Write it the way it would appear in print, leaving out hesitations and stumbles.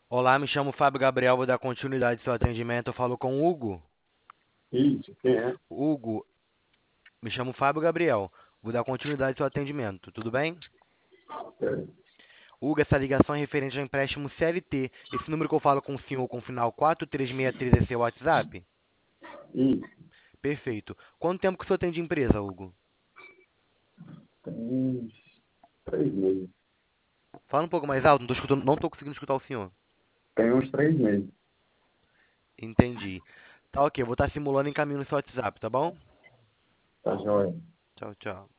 Olá, me chamo Fábio Gabriel, vou dar continuidade ao seu atendimento. Eu falo com o Hugo. Isso, quem é? Hugo, me chamo Fábio Gabriel, vou dar continuidade ao seu atendimento. Tudo bem? É, Hugo, essa ligação é referente ao empréstimo CLT. Esse número que eu falo com o senhor com o final 4363 é seu WhatsApp? isso, Perfeito. Quanto tempo que o senhor tem de empresa, Hugo? tem uns 3 meses. Fala um pouco mais alto, não estou conseguindo escutar o senhor. Tem uns 3 meses. Entendi. Tá ok, eu vou estar simulando em caminho no seu WhatsApp, tá bom? Tá joia. Tchau, tchau.